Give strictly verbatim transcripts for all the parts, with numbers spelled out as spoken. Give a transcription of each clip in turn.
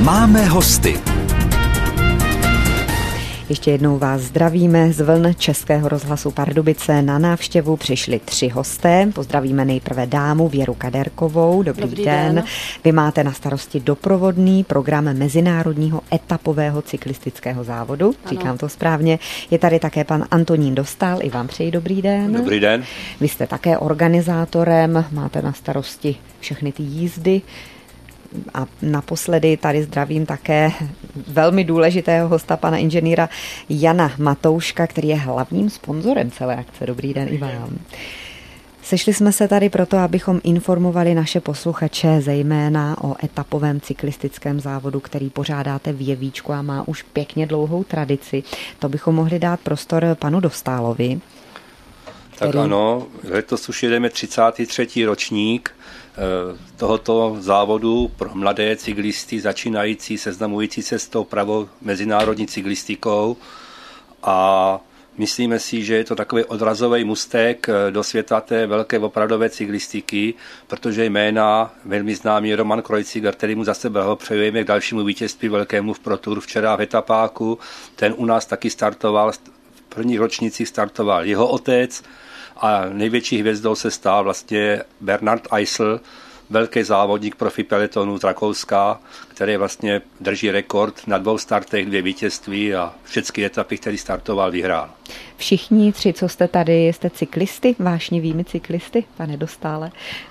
Máme hosty. Ještě jednou vás zdravíme z vln Českého rozhlasu Pardubice. Na návštěvu přišli tři hosté. Pozdravíme nejprve dámu Věru Kaderkovou. Dobrý, Dobrý den. den. Vy máte na starosti doprovodný program mezinárodního etapového cyklistického závodu. Ano. Říkám to správně. Je tady také pan Antonín Dostál. I vám přeji dobrý den. Dobrý den. Vy jste také organizátorem. Máte na starosti všechny ty jízdy. A naposledy tady zdravím také velmi důležitého hosta, pana inženýra Jana Matouška, který je hlavním sponzorem celé akce. Dobrý den i vám. Sešli jsme se tady proto, abychom informovali naše posluchače zejména o etapovém cyklistickém závodu, který pořádáte v Jevíčku a má už pěkně dlouhou tradici. To bychom mohli dát prostor panu Dostálovi. Který... Tak ano, letos už jedeme třicátý třetí ročník tohoto závodu pro mladé cyklisty, začínající, seznamující se s tou pravou mezinárodní cyklistikou, a myslíme si, že je to takový odrazový můstek do světa té velké opravdové cyklistiky, protože jména velmi známý Roman Kreuziger, který mu zase blahopřejujeme k dalšímu vítězství velkému v Pro Tour včera v etapáku, ten u nás taky startoval, v prvních ročnících startoval jeho otec, a největší hvězdou se stal vlastně Bernhard Eisel, velký závodník profi pelotonu z Rakouska, který vlastně drží rekord na dvou startech, dvě vítězství a všechny etapy, které startoval, vyhrál. Všichni tři, co jste tady, jste cyklisty, vášnivými cyklisty, pane Dostále?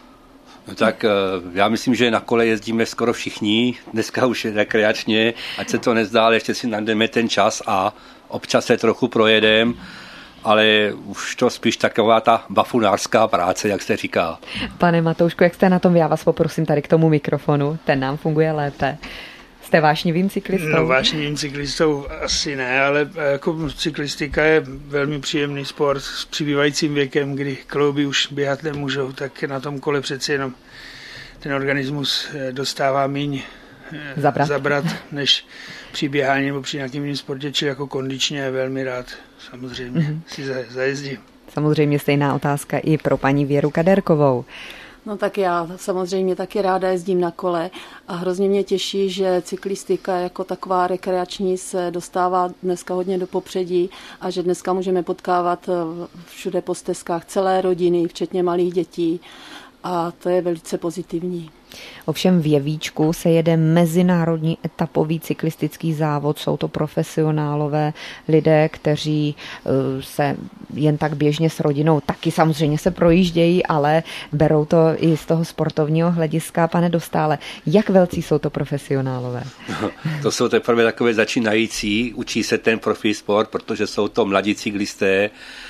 No tak já myslím, že na kole jezdíme skoro všichni, dneska už je rekreačně, ať se to nezdá, ale ještě si najdeme ten čas a občas se trochu projedem, ale už to spíš taková ta bafunářská práce, jak se říká. Pane Matoušku, jak jste na tom? Já vás poprosím tady k tomu mikrofonu, ten nám funguje lépe. Jste vášnivým cyklistou? No, vášnivým cyklistou asi ne, ale jako cyklistika je velmi příjemný sport s přibývajícím věkem, kdy klouby už běhat nemůžou, tak na tom kole přeci jenom ten organismus dostává míň zabrat, zabrat než při běhání nebo při nějakým jiným sportě, či jako kondičně velmi rád samozřejmě mm-hmm. si zajezdím. Samozřejmě stejná otázka i pro paní Věru Kaderkovou. No tak já samozřejmě taky ráda jezdím na kole a hrozně mě těší, že cyklistika jako taková rekreační se dostává dneska hodně do popředí a že dneska můžeme potkávat všude po stezkách celé rodiny, včetně malých dětí, a to je velice pozitivní. Ovšem v Jevíčku se jede mezinárodní etapový cyklistický závod. Jsou to profesionálové lidé, kteří se jen tak běžně s rodinou taky samozřejmě se projíždějí, ale berou to i z toho sportovního hlediska. Pane Dostále, jak velcí jsou to profesionálové? To jsou teprve takové začínající, učí se ten profi sport, protože jsou to mladí cyklisté,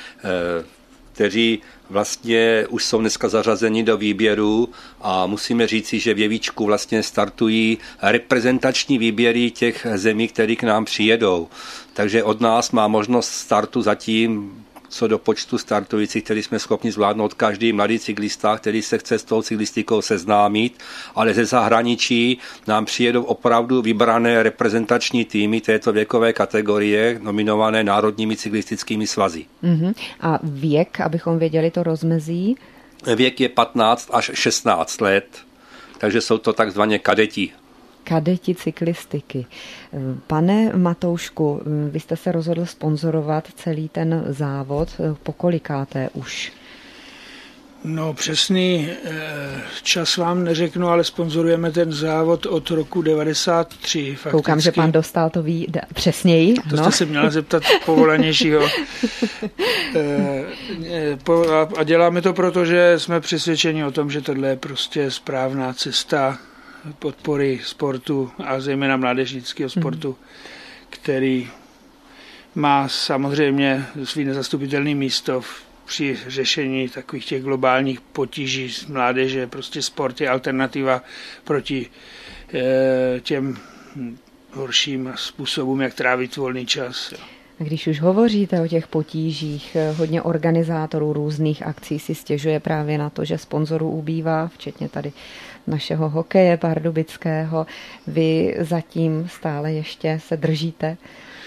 kteří vlastně už jsou dneska zařazeni do výběru, a musíme říci, že v Jevíčku vlastně startují reprezentační výběry těch zemí, které k nám přijedou. Takže od nás má možnost startu zatím co do počtu startujících, který jsme schopni zvládnout každý mladý cyklista, který se chce s tou cyklistikou seznámit, ale ze zahraničí nám přijedou opravdu vybrané reprezentační týmy této věkové kategorie, nominované národními cyklistickými svazy. Uh-huh. A věk, abychom věděli to rozmezí? Věk je patnáct až šestnáct let, takže jsou to takzvaně kadeti. Kadeti cyklistiky. Pane Matoušku, vy jste se rozhodl sponzorovat celý ten závod. Pokolikáté už? No přesný čas vám neřeknu, ale sponzorujeme ten závod od roku devadesát tři. Fakticky. Koukám, že pan Dostál to ví přesněji. To no. jste se měla zeptat povolanějšího. A děláme to proto, že jsme přesvědčeni o tom, že tohle je prostě správná cesta podpory sportu a zejména mládežnického sportu, mm. který má samozřejmě svý nezastupitelné místo při řešení takových těch globálních potíží z mládeže. Prostě sport je alternativa proti e, těm horším způsobům, jak trávit volný čas. A když už hovoříte o těch potížích, hodně organizátorů různých akcí si stěžuje právě na to, že sponzorů ubývá, včetně tady našeho hokeje pardubického. Vy zatím stále ještě se držíte?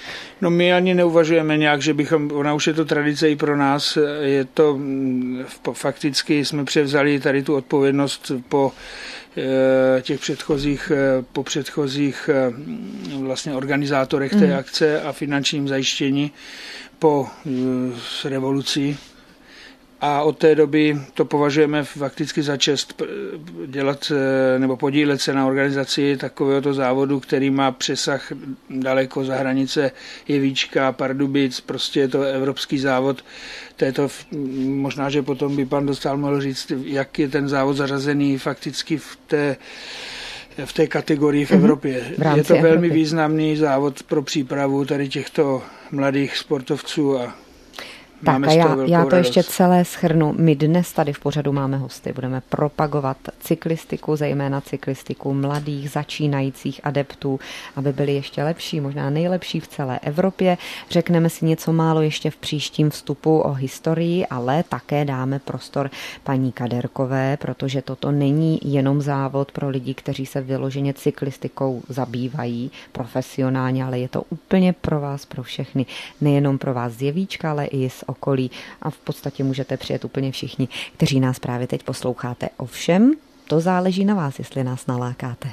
No my ani neuvažujeme nějak, že bychom, ona už je to tradice i pro nás, je to, fakticky jsme převzali tady tu odpovědnost po těch předchozích, po předchozích vlastně organizátorech té akce a finančním zajištění po revoluci. A od té doby to považujeme fakticky za čest dělat nebo podílet se na organizaci takovéhoto závodu, který má přesah daleko za hranice Jevíčka, Pardubic, prostě je to evropský závod. Této, možná, že potom by pan Dostál mohl říct, jak je ten závod zařazený fakticky v té v té kategorii v Evropě. V je to velmi Evropy. významný závod pro přípravu tady těchto mladých sportovců a Tak a já, já to radost. ještě celé shrnu. My dnes tady v pořadu máme hosty. Budeme propagovat cyklistiku, zejména cyklistiku mladých, začínajících adeptů, aby byli ještě lepší, možná nejlepší v celé Evropě. Řekneme si něco málo ještě v příštím vstupu o historii, ale také dáme prostor paní Kaderkové, protože toto není jenom závod pro lidi, kteří se vyloženě cyklistikou zabývají profesionálně, ale je to úplně pro vás, pro všechny. Nejenom pro vás z Jevíčka, ale i z okolí a v podstatě můžete přijet úplně všichni, kteří nás právě teď posloucháte. Ovšem, to záleží na vás, jestli nás nalákáte.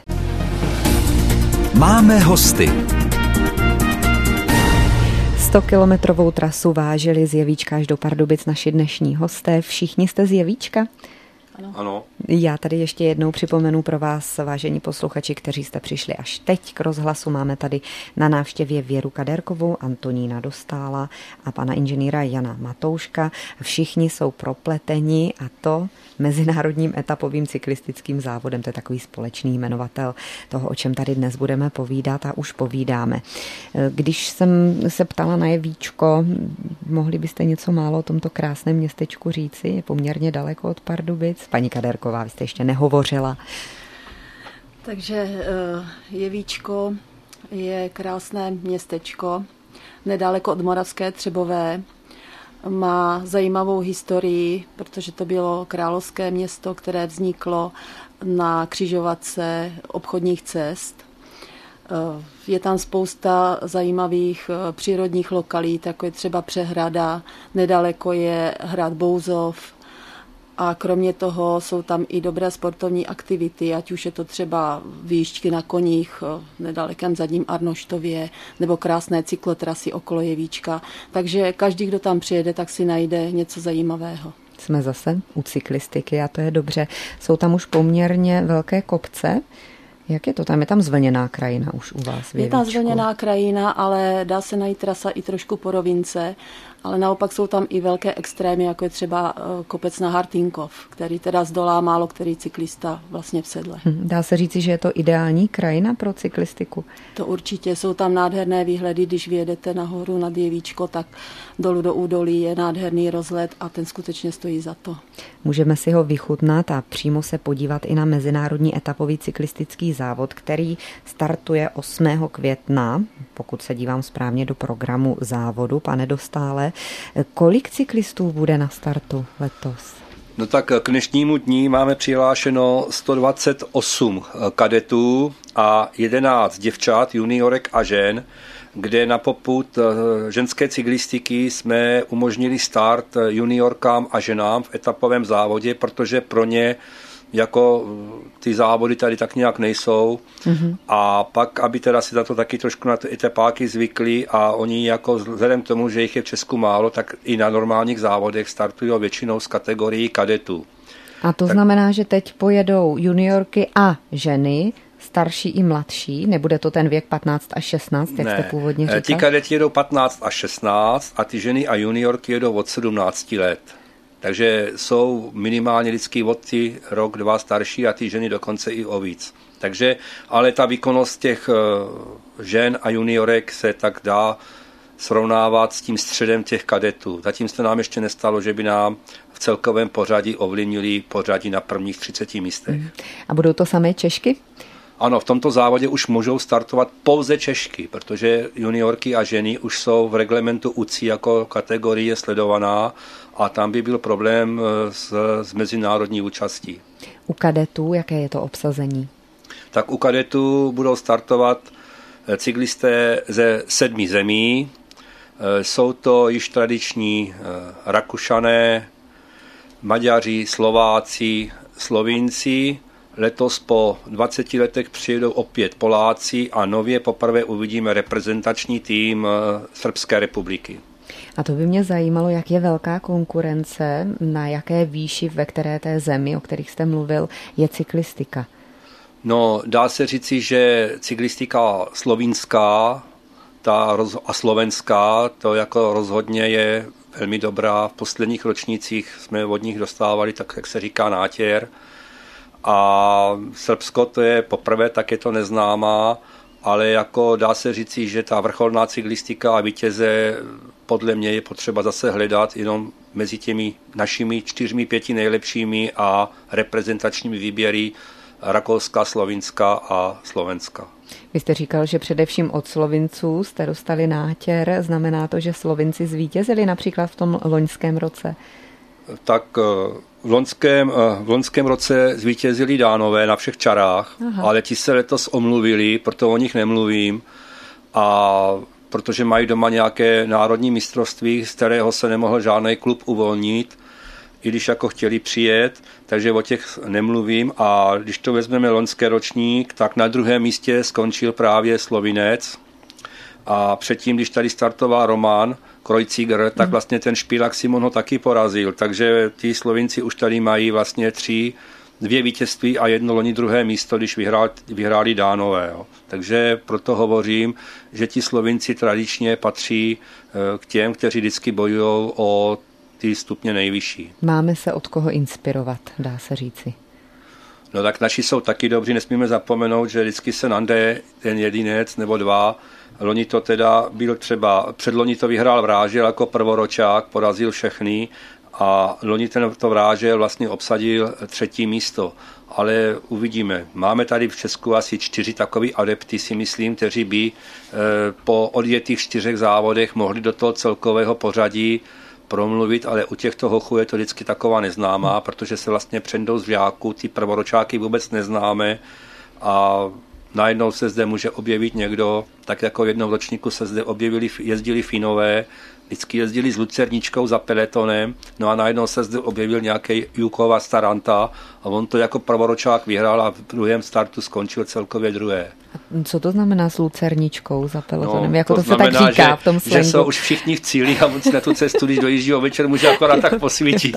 Máme hosty. stokilometrovou trasu vážili z Jevíčka až do Pardubic naši dnešní hosté. Všichni jste z Jevíčka? Ano. ano. Já tady ještě jednou připomenu pro vás, vážení posluchači, kteří jste přišli až teď k rozhlasu. Máme tady na návštěvě Věru Kaderkovou, Antonína Dostála a pana inženýra Jana Matouška. Všichni jsou propleteni a to mezinárodním etapovým cyklistickým závodem. To je takový společný jmenovatel toho, o čem tady dnes budeme povídat a už povídáme. Když jsem se ptala na Jevíčko, mohli byste něco málo o tomto krásném městečku říci? Je poměrně daleko od Pardubic. Paní Kaderková, vy jste ještě nehovořila. Takže Jevíčko je krásné městečko, nedaleko od Moravské Třebové. Má zajímavou historii, protože to bylo královské město, které vzniklo na křižovatce obchodních cest. Je tam spousta zajímavých přírodních lokalit, jako je třeba přehrada, nedaleko je hrad Bouzov a kromě toho jsou tam i dobré sportovní aktivity, ať už je to třeba výšťky na koních v nedalekém Zadním Arnoštově nebo krásné cyklotrasy okolo Jevíčka. Takže každý, kdo tam přijede, tak si najde něco zajímavého. Jsme zase u cyklistiky a to je dobře. Jsou tam už poměrně velké kopce. Jak je to tam? Je tam zvlněná krajina už u vás v Jevíčku? Je tam zvlněná krajina, ale dá se najít trasa i trošku po rovince, ale naopak jsou tam i velké extrémy, jako je třeba kopec na Hartinkov, který teda zdolá málo který cyklista vlastně v sedle. Dá se říci, že je to ideální krajina pro cyklistiku? To určitě. Jsou tam nádherné výhledy, když vyjedete nahoru nad Jevíčko, tak dolů do údolí je nádherný rozhled a ten skutečně stojí za to. Můžeme si ho vychutnat a přímo se podívat i na mezinárodní etapový cyklistický závod, který startuje osmého května, pokud se dívám správně do programu závodu, pane Dostále. Kolik cyklistů bude na startu letos? No tak k dnešnímu dní máme přihlášeno sto dvacet osm kadetů a jedenáct děvčat, juniorek a žen, kde na popud ženské cyklistiky jsme umožnili start juniorkám a ženám v etapovém závodě, protože pro ně jako ty závody tady tak nějak nejsou. Mm-hmm. A pak, aby teda si za to taky trošku na ty etapáky zvykli a oni jako vzhledem k tomu, že jich je v Česku málo, tak i na normálních závodech startují většinou z kategorii kadetů. A to tak znamená, že teď pojedou juniorky a ženy, starší i mladší, nebude to ten věk patnáct až šestnáct, jak ne. jste původně říkal? Ti kadeti jedou patnáct až šestnáct a ty ženy a juniorky jedou od sedmnácti let. Takže jsou minimálně vždycky od ty rok, dva starší a ty ženy dokonce i o víc. Takže, ale ta výkonnost těch žen a juniorek se tak dá srovnávat s tím středem těch kadetů. Zatím se nám ještě nestalo, že by nám v celkovém pořadí ovlivnili pořadí na prvních třiceti místech. A budou to samé Češky? Ano, v tomto závodě už můžou startovat pouze Češky, protože juniorky a ženy už jsou v reglementu U C I jako kategorie sledovaná a tam by byl problém s, s mezinárodní účastí. U kadetů, jaké je to obsazení? Tak u kadetů budou startovat cyklisté ze sedmi zemí. Jsou to již tradiční Rakušané, Maďaři, Slováci, Slovinci. Letos po dvaceti letech přijedou opět Poláci a nově poprvé uvidíme reprezentační tým Srbské republiky. A to by mě zajímalo, jak je velká konkurence, na jaké výši, ve které té zemi, o kterých jste mluvil, je cyklistika? No, dá se říci, že cyklistika slovinská ta roz, a slovenská, to jako rozhodně je velmi dobrá. V posledních ročnících jsme od nich dostávali, tak jak se říká, nátěr. A Srbsko to je poprvé, tak je to neznámá, ale jako dá se říci, že ta vrcholná cyklistika a vítěze podle mě je potřeba zase hledat jenom mezi těmi našimi čtyřmi, pěti nejlepšími a reprezentačními výběry Rakouska, Slovinska a Slovenska. Vy jste říkal, že především od Slovinců jste dostali nátěr. Znamená to, že Slovinci zvítězili například v tom loňském roce? Tak v loňském, v loňském roce zvítězili Dánové na všech čarách, Aha. ale ti se letos omluvili, proto o nich nemluvím. A protože mají doma nějaké národní mistrovství, z kterého se nemohl žádný klub uvolnit, i když jako chtěli přijet, takže o těch nemluvím. A když to vezmeme loňský ročník, tak na druhém místě skončil právě Slovinec. A předtím, když tady startoval Roman Kreuziger, tak vlastně ten Špilak Simon ho taky porazil. Takže ti Slovinci už tady mají vlastně tři, dvě vítězství a jedno loni druhé místo, když vyhrál, vyhráli Dánové. Jo. Takže proto hovořím, že ti Slovinci tradičně patří k těm, kteří vždycky bojují o ty stupně nejvyšší. Máme se od koho inspirovat, dá se říci. No tak naši jsou taky dobří, nesmíme zapomenout, že vždycky se najde ten jedinec nebo dva. Loni to teda byl třeba, předloni to vyhrál Vrážel jako prvoročák, porazil všechny a loni ten to Vrážel vlastně obsadil třetí místo. Ale uvidíme. Máme tady v Česku asi čtyři takový adepty, si myslím, kteří by po odjetých čtyřech závodech mohli do toho celkového pořadí promluvit, ale u těchto hochů je to vždycky taková neznámá, protože se vlastně přendou z žáků, ty prvoročáky vůbec neznáme a najednou se zde může objevit někdo, tak jako jednou ročníku se zde objevili, jezdili Finové, vždycky jezdili s lucerničkou za peletonem, no a najednou se zde objevil nějaký Jukova Staranta a on to jako prvoročák vyhrál a v druhém startu skončil celkově druhé. A co to znamená s lucerničkou za pelotonem? No, jako to, to znamená, se tak říká že, v tom slangu. Že jsou už všichni v cíli a on si na tu cestu, když dojíždí o večer, může akorát tak posvítit.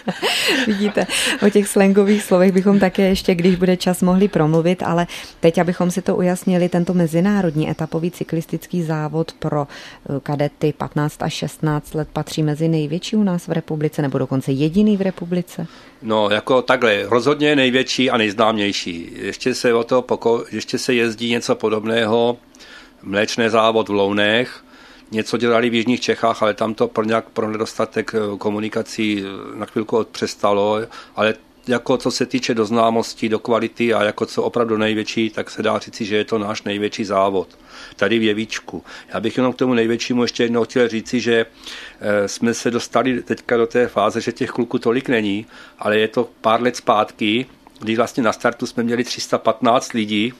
Vidíte, o těch slangových slovech bychom také ještě, když bude čas, mohli promluvit, ale teď, abychom si to ujasnili, tento mezinárodní etapový cyklistický závod pro kadety patnáct až šestnáct let patří mezi největší u nás v republice, nebo dokonce jediný v republice? No, jako takhle, rozhodně největší a nejznámější. Ještě se o to poko- ještě se jezdí něco podobného, mléčný závod v Lounech, něco dělali v jižních Čechách, ale tam to pro nějak pro nedostatek komunikací na chvilku přestalo, ale jako co se týče do známosti, do kvality a jako co opravdu největší, tak se dá říci, že je to náš největší závod. Tady v Jevíčku. Já bych jenom k tomu největšímu ještě jednou chtěl říci, že jsme se dostali teďka do té fáze, že těch kluků tolik není, ale je to pár let zpátky, kdy vlastně na startu jsme měli tři sta patnáct lidí,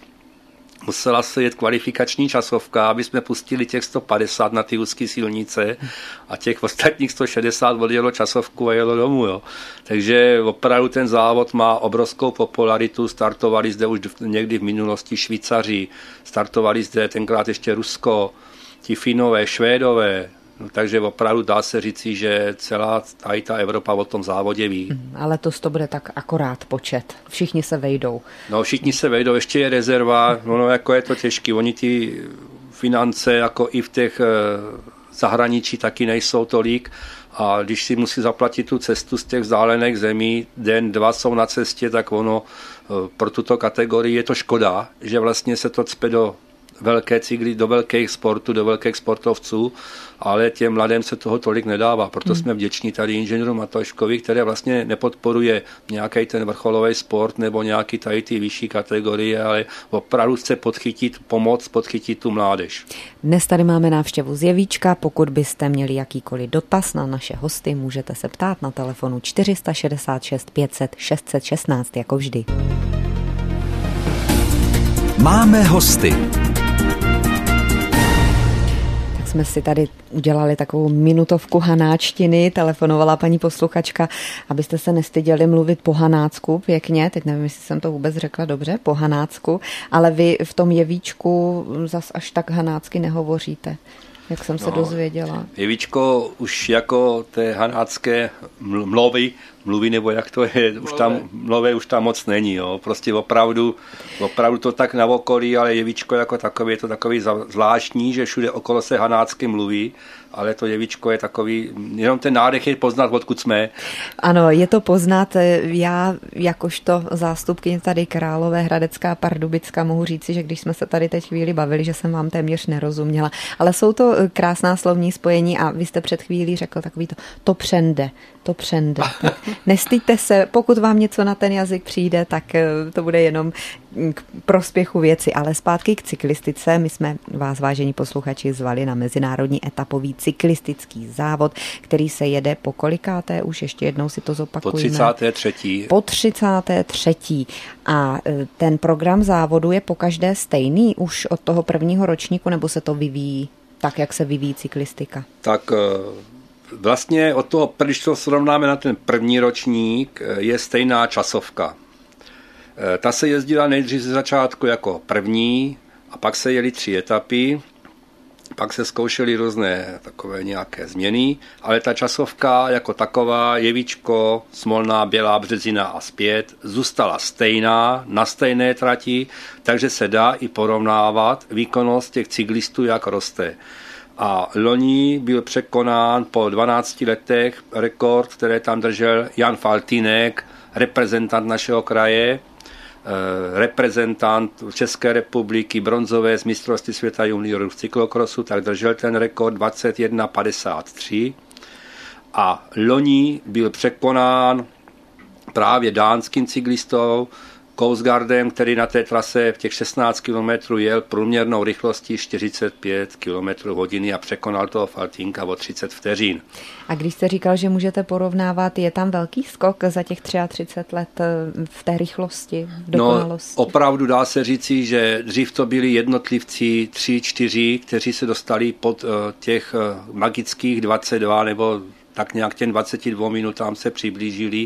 musela se jet kvalifikační časovka, aby jsme pustili těch sto padesát na ty úzké silnice a těch ostatních sto šedesát odjelo časovku a jelo domů. Jo. Takže opravdu ten závod má obrovskou popularitu, startovali zde už někdy v minulosti Švýcaři, startovali zde tenkrát ještě Rusko, ti Finové, Švédové, no, takže opravdu dá se říci, že celá tady ta Evropa o tom závodě ví. Ale to to bude tak akorát počet. Všichni se vejdou. No, všichni se vejdou, ještě je rezerva, no, jako je to těžký. Oni ty finance, jako i v těch zahraničí, taky nejsou tolik. A když si musí zaplatit tu cestu z těch vzdálených zemí, den, dva jsou na cestě, tak ono pro tuto kategorii je to škoda, že vlastně se to cpe do velké cykly, do velkých sportů, do velkých sportovců, ale těm mladým se toho tolik nedává. Proto jsme vděční tady inženýru Matoškovi, který vlastně nepodporuje nějaký ten vrcholový sport nebo nějaký tady ty vyšší kategorie, ale opravdu chce podchytit, pomoct podchytit tu mládež. Dnes tady máme návštěvu z Jevíčka. Pokud byste měli jakýkoliv dotaz na naše hosty, můžete se ptát na telefonu čtyři šest šest pět set šest set šestnáct, jako vždy. Máme hosty. jsme si tady udělali takovou minutovku hanáčtiny, telefonovala paní posluchačka, abyste se nestyděli mluvit po hanácku pěkně, teď nevím, jestli jsem to vůbec řekla dobře, po hanácku, ale vy v tom jevíčku zas až tak hanácky nehovoříte, jak jsem se no, dozvěděla. Jevíčko už jako té hanácké mluvy, mluví, nebo jak to je, už tam, mluví už tam moc není, jo. Prostě opravdu, opravdu to tak na okolí, ale jevíčko jako takový, je to takový zvláštní, že všude okolo se hanácky mluví, ale to jevíčko je takový, jenom ten nádech je poznat, odkud jsme. Ano, je to poznat. Já jakožto zástupkyně tady Královéhradecká Pardubická mohu říci, že když jsme se tady teď chvíli bavili, že jsem vám téměř nerozuměla, ale jsou to krásná slovní spojení a vy jste před chvílí řekl takový to, to přende, to přende. Nestýďte se, pokud vám něco na ten jazyk přijde, tak to bude jenom k prospěchu věci, ale zpátky k cyklistice. My jsme vás, vážení posluchači, zvali na mezinárodní etapový cyklistický závod, který se jede po kolikáté, už ještě jednou si to zopakujeme. Po třicáté třetí. Po třicáté třetí. A ten program závodu je pokaždé stejný už od toho prvního ročníku, nebo se to vyvíjí tak, jak se vyvíjí cyklistika? Tak vlastně od toho, když to srovnáme na ten první ročník, je stejná časovka. Ta se jezdila nejdřív ze začátku jako první a pak se jeli tři etapy, pak se zkoušely různé takové nějaké změny, ale ta časovka jako taková, Jevíčko, Smolná, Bělá Březina a zpět, zůstala stejná, na stejné trati, takže se dá i porovnávat výkonnost těch cyklistů, jak roste. A loni byl překonán po dvanácti letech rekord, který tam držel Jan Faltýnek, reprezentant našeho kraje, reprezentant České republiky, bronzové z mistrovství světa juniorů v cyklokrosu, tak držel ten rekord dvacet jedna padesát tři a loni byl překonán právě dánským cyklistou Kousgaardem, který na té trase v těch šestnáct kilometrů jel průměrnou rychlostí čtyřicet pět kilometrů hodiny a překonal toho Faltýnka o třicet vteřin. A když jste říkal, že můžete porovnávat, je tam velký skok za těch třicet tři let v té rychlosti, v dokonalosti? No, opravdu dá se říci, že dřív to byli jednotlivci tři, čtyři, kteří se dostali pod těch magických dvacet dva nebo tak nějak těm dvaceti dvěma minutám se přiblížili.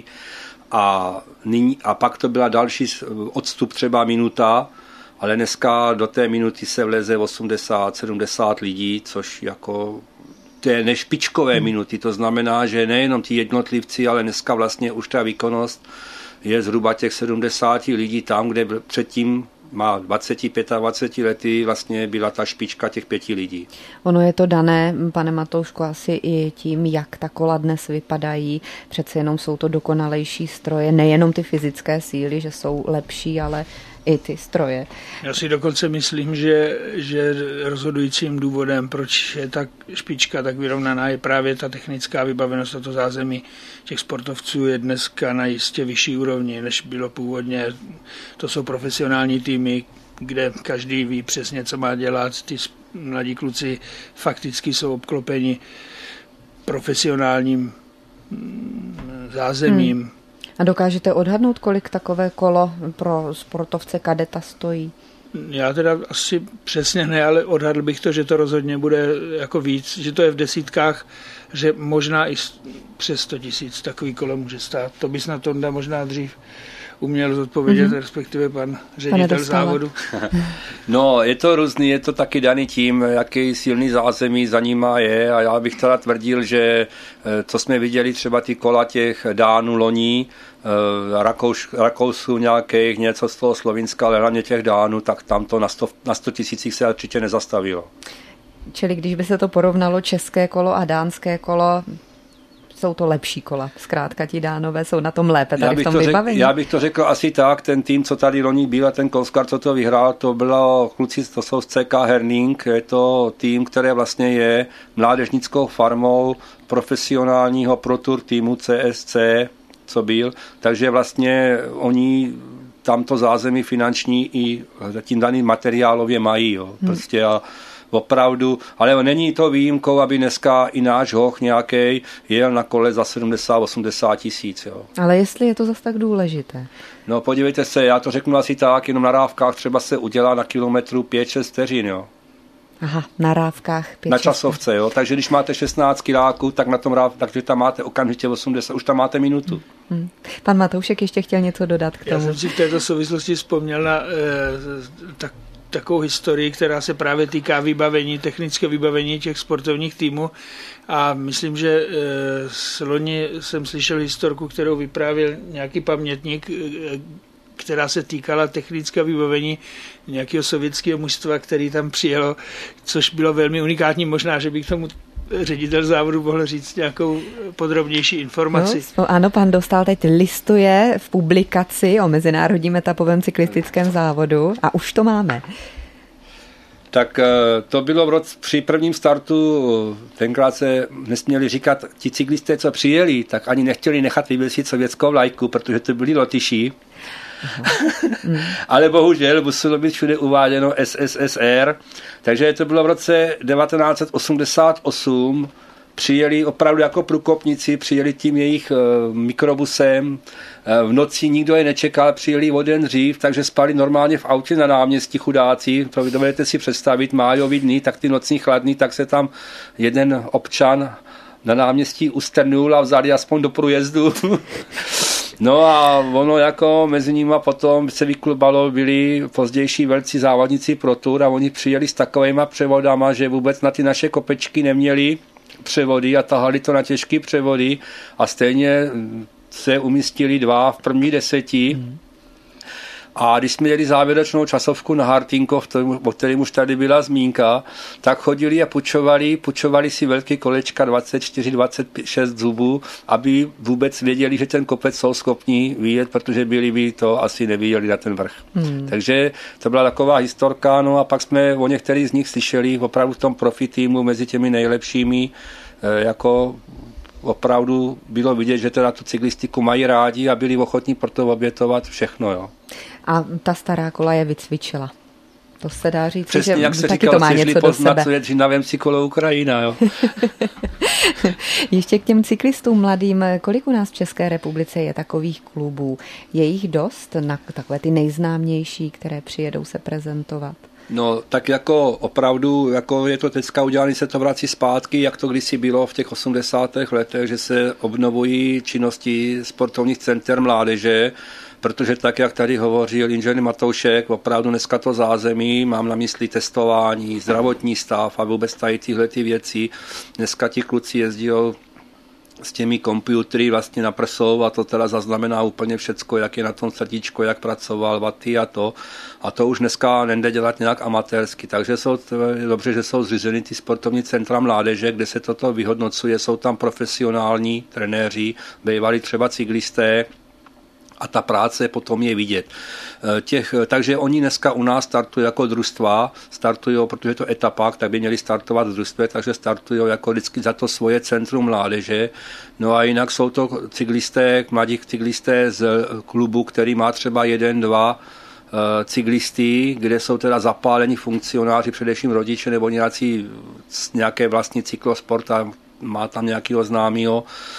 A, nyní, a pak to byla další odstup třeba minuta, ale dneska do té minuty se vleze osmdesát sedmdesát lidí, což jako té nešpičkové minuty, to znamená, že nejenom ti jednotlivci, ale dneska vlastně už ta výkonnost je zhruba těch sedmdesát lidí tam, kde předtím má dvacet pět a dvacet lety vlastně byla ta špička těch pěti lidí. Ono je to dané, pane Matoušku, asi i tím, jak ta kola dnes vypadají. Přece jenom jsou to dokonalejší stroje, nejenom ty fyzické síly, že jsou lepší, ale i ty stroje. Já si dokonce myslím, že, že rozhodujícím důvodem, proč je ta špička tak vyrovnaná, je právě ta technická vybavenost a to zázemí těch sportovců je dneska na jistě vyšší úrovni, než bylo původně. To jsou profesionální týmy, kde každý ví přesně, co má dělat. Ty mladí kluci fakticky jsou obklopeni profesionálním zázemím. Hmm. A dokážete odhadnout, kolik takové kolo pro sportovce kadeta stojí? Já teda asi přesně ne, ale odhadl bych to, že to rozhodně bude jako víc, že to je v desítkách, že možná i přes sto tisíc takový kolo může stát. To by snad Tonda možná dřív uměl zodpovědět, mm-hmm. respektive pan ředitel závodu. No, je to různý, je to taky daný tím, jaký silný zázemí za nima je a já bych teda tvrdil, že co jsme viděli třeba ty kola těch Dánů loní, Rakouš, Rakousů nějakých, něco z toho Slovinska, ale hlavně těch Dánů, tak tam to na sto, na sto tisících se určitě nezastavilo. Čili když by se to porovnalo české kolo a dánské kolo, jsou to lepší kola. Zkrátka ti Dánové jsou na tom lépe tady v tom vybavení. Já bych to řekl asi tak, ten tým, co tady loni byl a ten Kousgaard, co to vyhrál, to bylo kluci, to jsou z C K Herning, je to tým, který vlastně je mládežnickou farmou profesionálního Pro Tour týmu C S C, co byl, takže vlastně oni tam to zázemí finanční i tím daným materiálově mají, jo, prostě a opravdu, ale není to výjimkou, aby dneska i náš hoch nějaký jel na kole za sedmdesát osmdesát tisíc. Jo. Ale jestli je to zase tak důležité? No podívejte se, já to řeknu asi tak, jenom na dávkách třeba se udělá na kilometru pět šest vteřin, jo. Aha, na rávkách. Pět, na časovce, jo. Takže když máte šestnáct kiláků, tak na tom ráv, takže tam máte okamžitě osmdesát, už tam máte minutu. Hmm. Pan Matoušek ještě chtěl něco dodat k tomu. Já jsem si v této souvislosti vzpomněl na eh, tak, takovou historii, která se právě týká vybavení, technické vybavení těch sportovních týmů. A myslím, že eh, s loni jsem slyšel historku, kterou vyprávěl nějaký pamětník, eh, která se týkala technického vybavení nějakého sovětského mužstva, který tam přijelo, což bylo velmi unikátní. Možná, že bych tomu ředitel závodu mohl říct nějakou podrobnější informaci. No, ano, pan Dostál teď listuje v publikaci o mezinárodním etapovém cyklistickém závodu a už to máme. Tak to bylo v roce, při prvním startu, tenkrát se nesměli říkat, ti cyklisté, co přijeli, tak ani nechtěli nechat vyvěsit sovětskou vlajku, protože to byli Lotyši. Mm. Ale bohužel muselo být všude uváděno S S S R, takže to bylo v roce devatenáct set osmdesát osm, přijeli opravdu jako průkopníci, přijeli tím jejich uh, mikrobusem, uh, v noci nikdo je nečekal, přijeli o den dřív, takže spali normálně v autě na náměstí chudáci, to dovedete si představit, májový dny, tak ty nocní chladný, tak se tam jeden občan na náměstí ustrnul a vzali aspoň do průjezdu. No a ono jako mezi nimi potom se vyklubalo, byli pozdější velcí závodníci pro Tour a oni přijeli s takovýma převodama, že vůbec na ty naše kopečky neměli převody a tahali to na těžké převody a stejně se umístili dva v první deseti. Mm. A když jsme jeli závěrečnou časovku na Hartinkov, o kterém už tady byla zmínka, tak chodili a pučovali, pučovali si velké kolečka dvacet čtyři dvacet šest zubů, aby vůbec věděli, že ten kopec jsou schopni vyjet, protože byli by to asi neviděli na ten vrch. Hmm. Takže to byla taková historka, no a pak jsme o některých z nich slyšeli opravdu v tom profi týmu mezi těmi nejlepšími, jako opravdu bylo vidět, že teda tu cyklistiku mají rádi a byli ochotní pro to obětovat všechno, jo. A ta stará kola je vycvičila. To se dá říct, přesně, že jak se taky říkalo, to má něco do sebe. Co je dřinavém si kolo Ukrajina, jo. Ještě k těm cyklistům mladým, kolik u nás v České republice je takových klubů? Je jich dost, na takové ty nejznámější, které přijedou se prezentovat? No, tak jako opravdu, jako je to teďka udělané, se to vrací zpátky, jak to kdysi bylo v těch osmdesátých letech, že se obnovují činnosti sportovních center mládeže, protože tak, jak tady hovořil inženýr Matoušek, opravdu dneska to zázemí, mám na mysli testování, zdravotní stav a vůbec tady tyhle ty věci. Dneska ti kluci jezdí s těmi komputery vlastně na prsou a to teda zaznamená úplně všecko, jak je na tom srdíčko, jak pracoval, vaty a to. A to už dneska nejde dělat nějak amatérsky, takže jsou je dobře, že jsou zřízeny ty sportovní centra mládeže, kde se toto vyhodnocuje, jsou tam profesionální trenéři, bývalí třeba cyklisté, a ta práce potom je vidět. Těch, takže oni dneska u nás startují jako družstva, startují, protože je to etapák, tak by měli startovat v družstve, takže startují jako vždycky za to svoje centrum mládeže. No a jinak jsou to cyklisté, mladí cyklisté z klubu, který má třeba jeden, dva cyklisty, kde jsou teda zapálení funkcionáři, především rodiče nebo nějací, nějaké vlastní cyklosport a má tam nějakého známého.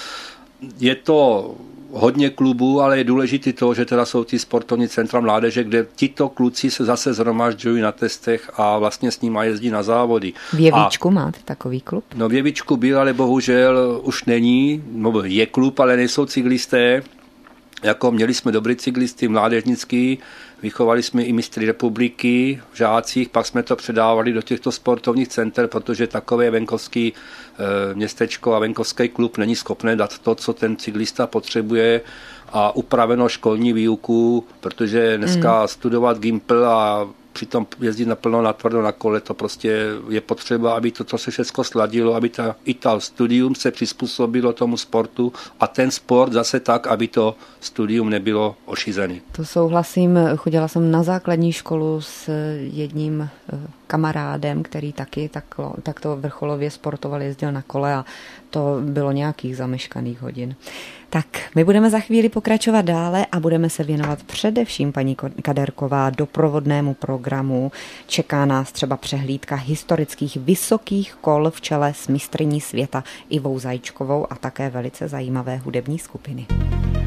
Je to hodně klubů, ale je důležité to, že teda jsou ty sportovní centra mládeže, kde tito kluci se zase zhromažďují na testech a vlastně s nimi jezdí na závody. V Jevíčku a, máte takový klub? No v Jevíčku byl, ale bohužel už není, no je klub, ale nejsou cyklisté. Jako měli jsme dobrý cyklisty, mládežnický, vychovali jsme i mistry republiky v žácích, pak jsme to předávali do těchto sportovních center, protože takové venkovský e, městečko a venkovský klub není schopné dát to, co ten cyklista potřebuje a upraveno školní výuku, protože dneska mm. studovat Gimpl a přitom jezdit naplno natvrdo na kole, to prostě je potřeba, aby toto se všechno sladilo, aby ta, i ta studium se přizpůsobilo tomu sportu a ten sport zase tak, aby to studium nebylo ošizený. To souhlasím, chodila jsem na základní školu s jedním kamarádem, který taky taklo, takto vrcholově sportoval, jezdil na kole a to bylo nějakých zameškaných hodin. Tak, my budeme za chvíli pokračovat dále a budeme se věnovat především, paní Kaderková, doprovodnému programu. Čeká nás třeba přehlídka historických vysokých kol v čele s mistryní světa Ivou Zajíčkovou a také velice zajímavé hudební skupiny.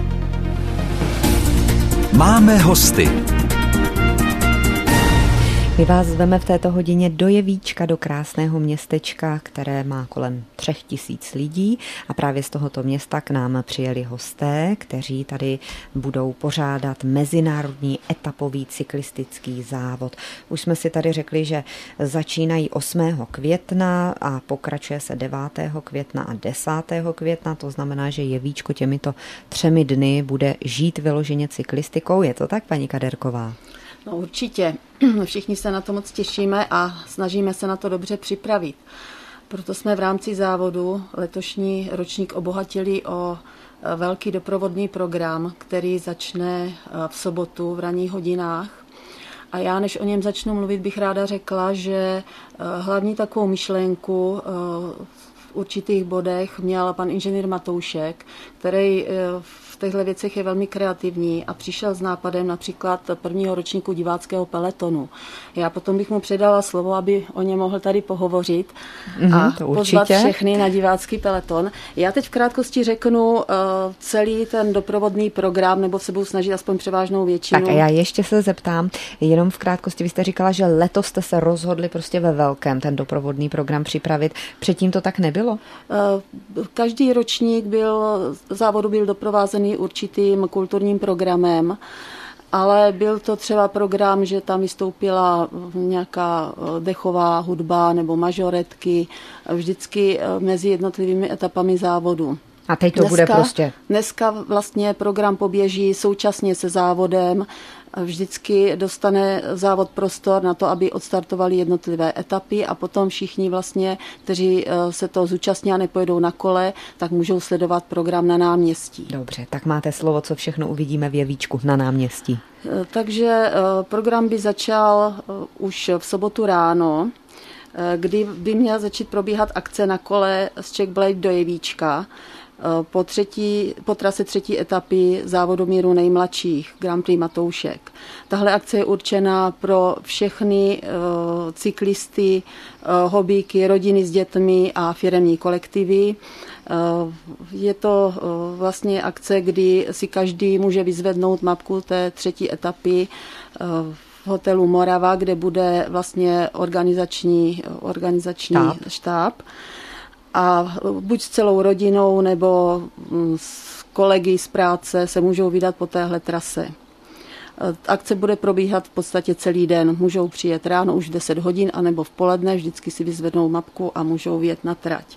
Máme hosty. My vás zveme v této hodině do Jevíčka, do krásného městečka, které má kolem třech tisíc lidí a právě z tohoto města k nám přijeli hosté, kteří tady budou pořádat mezinárodní etapový cyklistický závod. Už jsme si tady řekli, že začínají osmého května a pokračuje se devátého května a desátého května, to znamená, že Jevíčko těmito třemi dny bude žít vyloženě cyklistikou. Je to tak, paní Kaderková? No určitě. Všichni se na to moc těšíme a snažíme se na to dobře připravit. Proto jsme v rámci závodu letošní ročník obohatili o velký doprovodný program, který začne v sobotu v ranních hodinách. A já, než o něm začnu mluvit, bych ráda řekla, že hlavní takovou myšlenku v určitých bodech měl pan inženýr Matoušek, který v těchto věcech je velmi kreativní a přišel s nápadem například prvního ročníku diváckého peletonu. Já potom bych mu předala slovo, aby o něm mohl tady pohovořit a mm, pozvat všechny na divácký peleton. Já teď v krátkosti řeknu uh, celý ten doprovodný program, nebo se budu snažit aspoň převážnou většinu. Tak a já ještě se zeptám, jenom v krátkosti, vy jste říkala, že letos jste se rozhodli prostě ve velkém ten doprovodný program připravit. Předtím to tak nebylo? Uh, každý ročník byl, závodu byl doprovázený určitým kulturním programem, ale byl to třeba program, že tam vystoupila nějaká dechová hudba nebo mažoretky vždycky mezi jednotlivými etapami závodu. A teď to dneska, bude prostě? Dneska vlastně program poběží současně se závodem. Vždycky dostane závod prostor na to, aby odstartovali jednotlivé etapy a potom všichni vlastně, kteří se to zúčastní a nepojedou na kole, tak můžou sledovat program na náměstí. Dobře, tak máte slovo, co všechno uvidíme v Jevíčku na náměstí. Takže program by začal už v sobotu ráno, kdy by měla začít probíhat akce na kole z Czech Blade do Jevíčka. Po, třetí, po trase třetí etapy závodomíru nejmladších Grand Prix Matoušek. Tahle akce je určená pro všechny uh, cyklisty, uh, hobíky, rodiny s dětmi a firemní kolektivy. Uh, je to uh, vlastně akce, kdy si každý může vyzvednout mapku té třetí etapy uh, v hotelu Morava, kde bude vlastně organizační, organizační štáb. štáb. A buď s celou rodinou nebo s kolegy z práce se můžou vydat po téhle trase. Akce bude probíhat v podstatě celý den. Můžou přijet ráno už v deset hodin, anebo v poledne, vždycky si vyzvednou mapku a můžou vyjet na trať.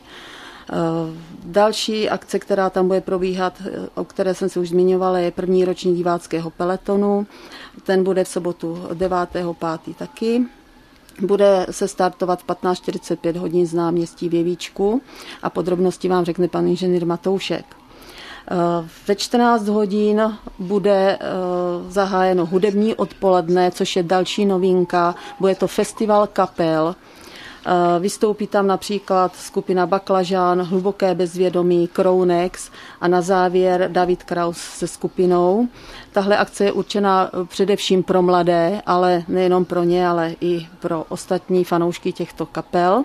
Další akce, která tam bude probíhat, o které jsem se už zmiňovala, je první ročník diváckého peletonu. Ten bude v sobotu devátého pátého taky. Bude se startovat v patnáct čtyřicet pět hodin z náměstí v Jevíčku a podrobnosti vám řekne pan inženýr Matoušek. Ve čtrnáct hodin bude zahájeno hudební odpoledne, což je další novinka. Bude to festival kapel. Vystoupí tam například skupina Baklažán, Hluboké bezvědomí, Krounex a na závěr David Kraus se skupinou. Tahle akce je určena především pro mladé, ale nejenom pro ně, ale i pro ostatní fanoušky těchto kapel.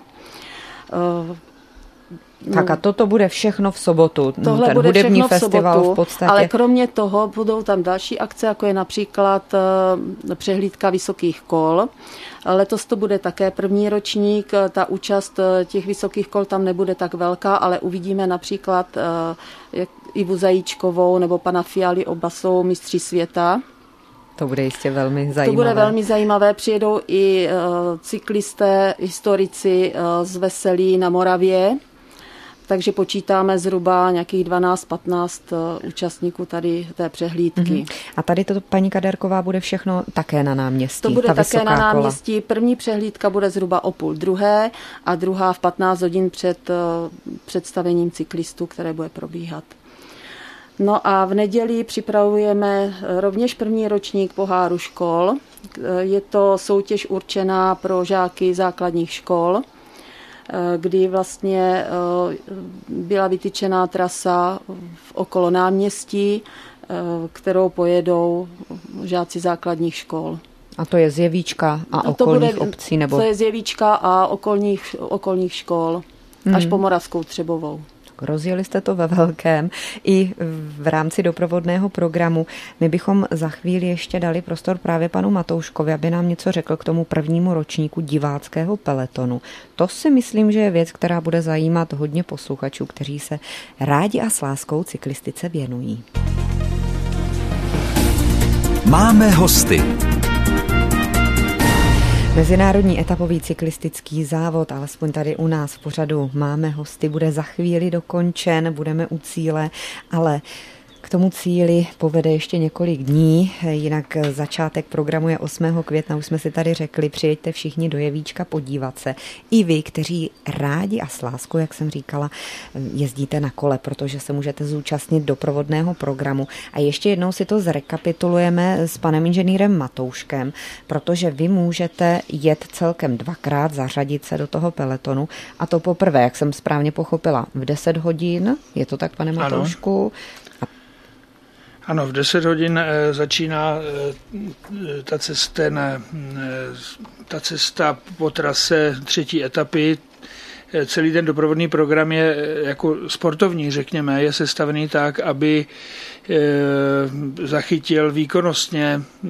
Tak a toto bude všechno v sobotu, Tohle ten bude hudební v festival sobotu, v podstatě. Ale kromě toho budou tam další akce, jako je například přehlídka vysokých kol. Letos to bude také první ročník, ta účast těch vysokých kol tam nebude tak velká, ale uvidíme například Ivu Zajíčkovou nebo pana Fialy, oba jsou mistři světa. To bude jistě velmi zajímavé. To bude velmi zajímavé. Přijedou i cyklisté, historici z Veselí na Moravě. Takže počítáme zhruba nějakých dvanáct patnáct účastníků tady té přehlídky. Mm-hmm. A tady to, paní Kaderková, bude všechno také na náměstí? To bude také na náměstí. Kola. První přehlídka bude zhruba o půl druhé a druhá v patnáct hodin před představením cyklistů, které bude probíhat. No a v neděli připravujeme rovněž první ročník poháru škol. Je to soutěž určená pro žáky základních škol, kdy vlastně byla vytyčená trasa okolo náměstí, kterou pojedou žáci základních škol. A to je z Jevíčka a to okolních bude, obcí? Nebo... To je z Jevíčka a okolních, okolních škol, hmm. až po Moravskou Třebovou. rozjeli jste to ve velkém i v rámci doprovodného programu. My bychom za chvíli ještě dali prostor právě panu Matouškovi, aby nám něco řekl k tomu prvnímu ročníku diváckého peletonu. To si myslím, že je věc, která bude zajímat hodně posluchačů, kteří se rádi a s láskou cyklistice věnují. Máme hosty. Mezinárodní etapový cyklistický závod, alespoň tady u nás v pořadu Máme hosty, bude za chvíli dokončen, budeme u cíle, ale k tomu cíli povede ještě několik dní, jinak začátek programu je osmého května, už jsme si tady řekli, přijeďte všichni do Jevíčka podívat se. I vy, kteří rádi a s láskou, jak jsem říkala, jezdíte na kole, protože se můžete zúčastnit doprovodného programu. A ještě jednou si to zrekapitulujeme s panem inženýrem Matouškem, protože vy můžete jet celkem dvakrát, zařadit se do toho peletonu, a to poprvé, jak jsem správně pochopila, v deset hodin, je to tak, pane Matoušku? Ano, v deset hodin e, začíná e, ta, cesta, e, ta cesta po trase třetí etapy. E, celý ten doprovodný program je e, jako sportovní, řekněme, je sestavený tak, aby e, zachytil výkonnostně e,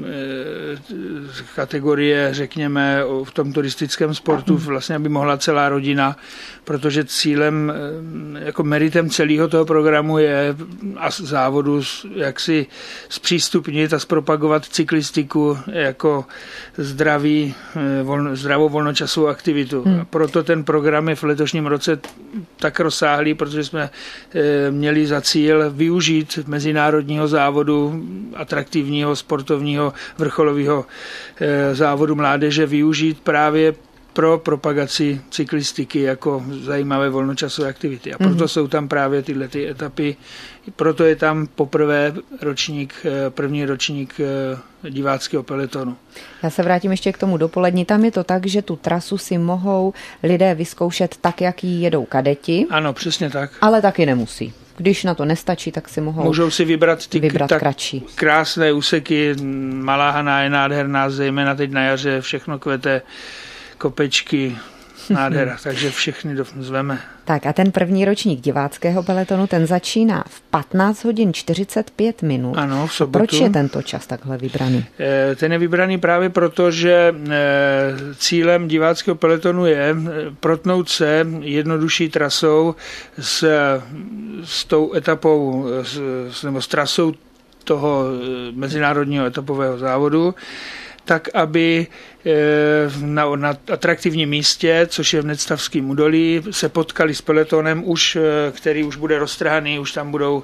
kategorie, řekněme, v tom turistickém sportu, vlastně aby mohla celá rodina, protože cílem, jako meritem celého toho programu je a závodu, jak si zpřístupnit a zpropagovat cyklistiku jako zdravý, volno, zdravou volnočasovou aktivitu. Hmm. A proto ten program je v letošním roce tak rozsáhlý, protože jsme měli za cíl využít mezinárodního závodu, atraktivního sportovního vrcholového závodu mládeže, využít právě pro propagaci cyklistiky jako zajímavé volnočasové aktivity. A proto mm. jsou tam právě tyhle ty etapy. Proto je tam poprvé ročník, první ročník diváckého peletonu. Já se vrátím ještě k tomu dopolední. Tam je to tak, že tu trasu si mohou lidé vyzkoušet tak, jak ji jedou kadeti. Ano, přesně tak. Ale taky nemusí. Když na to nestačí, tak si mohou Můžou si vybrat ty vybrat tak kratší. Krásné úseky. Malá Haná je nádherná, zejména teď na jaře, všechno kvete, kopečky, nádhera, takže všechny zveme. Tak a ten první ročník diváckého peletonu, ten začíná v patnáct hodin čtyřicet pět minut. Ano, v sobotu. Proč je tento čas takhle vybraný? Ten je vybraný právě proto, že cílem diváckého peletonu je protnout se jednodušší trasou s, s tou etapou, s, nebo s trasou toho mezinárodního etapového závodu, tak aby na, na atraktivním místě, což je v Nectavském údolí, se potkali s peletonem, už, který už bude roztrhaný, už tam budou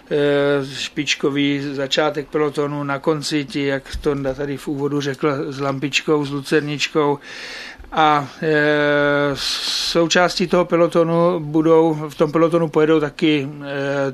špičkový začátek pelotonu, na konci ti, jak to tady v úvodu řekl, s lampičkou, s lucerničkou. A e, součástí toho pelotonu budou, v tom pelotonu pojedou taky e,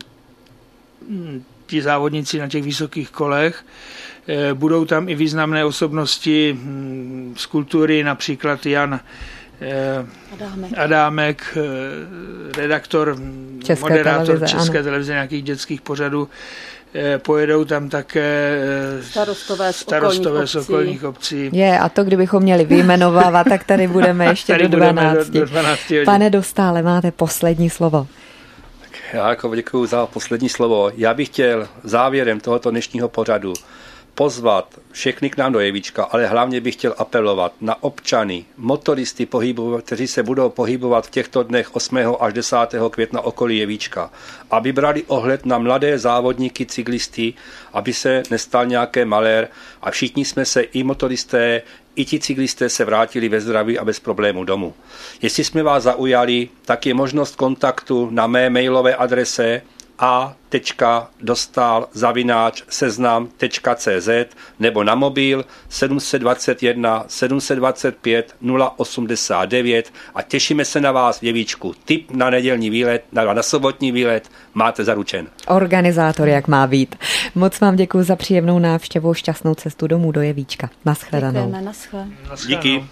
ti závodníci na těch vysokých kolech. Budou tam i významné osobnosti z kultury, například Jan Adámek, Adámek redaktor, České moderátor televize, České ano. televize, nějakých dětských pořadů. Pojedou tam také starostové z starostové okolních, z okolních obcí. Je, a to kdybychom měli vyjmenovávat, tak tady budeme ještě tady do dvanácti. Do, do dvanácti Pane Dostále, máte poslední slovo. Já jako děkuji za poslední slovo. Já bych chtěl závěrem tohoto dnešního pořadu pozvat všechny k nám do Jevíčka, ale hlavně bych chtěl apelovat na občany, motoristy, kteří se budou pohybovat v těchto dnech osmého až desátého května okolí Jevíčka, aby brali ohled na mladé závodníky, cyklisty, aby se nestal nějaké malér a všichni jsme se, i motoristé, i ti cyklisté, se vrátili ve zdraví a bez problémů domů. Jestli jsme vás zaujali, tak je možnost kontaktu na mé mailové adrese a tečka dostal zavináč seznam tečka cé zet nebo na mobil sedm set dvacet jedna sedm set dvacet pět nula osmdesát devět a těšíme se na vás v Jevíčku. Tip na nedělní výlet, na, na sobotní výlet máte zaručen. Organizátor, jak má být. Moc vám děkuji za příjemnou návštěvu, šťastnou cestu domů do Jevíčka. Naschledanou. Děkujeme, naschle. Díky.